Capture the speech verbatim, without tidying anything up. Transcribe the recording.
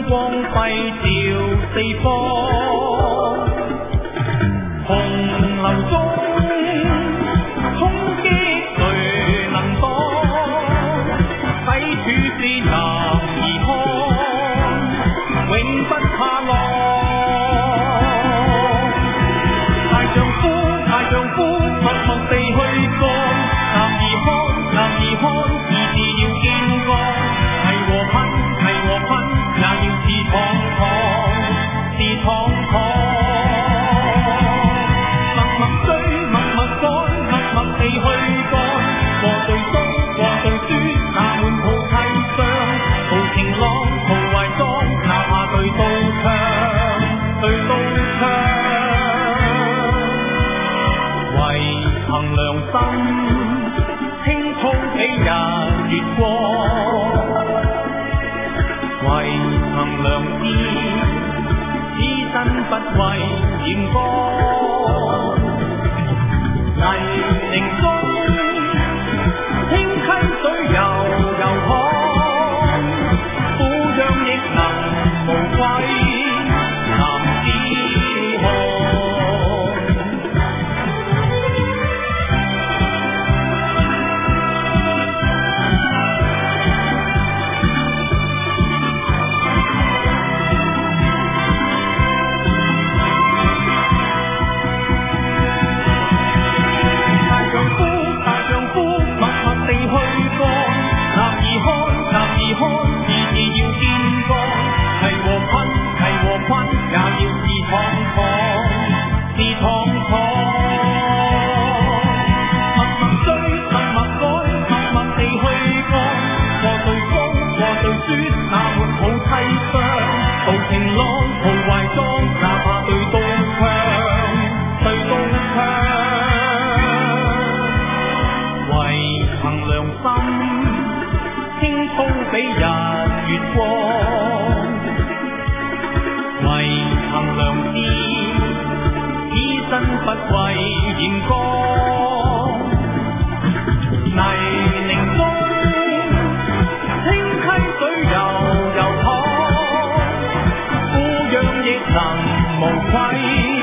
光輝照四方，洪流中衝擊誰能擋？洗處是男兒漢，永不怕浪。大丈夫，大丈夫，默默地去幹。男兒漢，男兒漢，義字要堅剛。係和噴，係和噴，也要是闖闖，是闖闖。默默追，默默趕，默默地去幹。和對中，和對輸，那滿肚悽傷。豪情浪，豪懷裝，哪怕對刀槍，對刀槍。為憑良心，青蔥比日月光。為憑良知，此身不為艷光。泥濘中，清溪水悠悠看，俯仰亦能無愧男子漢。無愧